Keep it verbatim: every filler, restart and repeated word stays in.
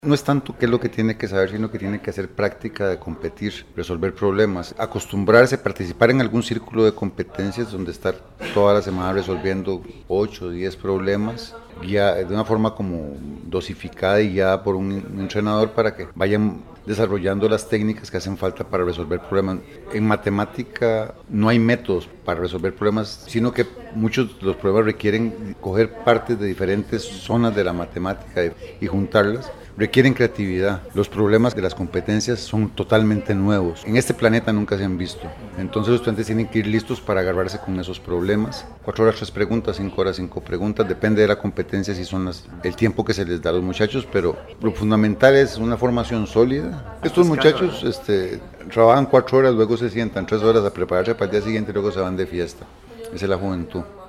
No es tanto qué es lo que tiene que saber, sino que tiene que hacer práctica de competir, resolver problemas, acostumbrarse a participar en algún círculo de competencias donde estar toda la semana resolviendo ocho o diez problemas, guía, de una forma como dosificada y guiada por un, un entrenador para que vayan desarrollando las técnicas que hacen falta para resolver problemas. En matemática no hay métodos para resolver problemas, sino que muchos de los problemas requieren coger partes de diferentes zonas de la matemática y juntarlas. Requieren creatividad. Los problemas de las competencias son totalmente nuevos. En este planeta nunca se han visto. Entonces los estudiantes tienen que ir listos para agarrarse con esos problemas. Cuatro horas, tres preguntas, cinco horas, cinco preguntas. Depende de la competencia si son las, el tiempo que se les da a los muchachos, pero lo fundamental es una formación sólida. Estos muchachos este, trabajan cuatro horas, luego se sientan tres horas a prepararse para el día siguiente y luego se van de fiesta. Esa es la juventud.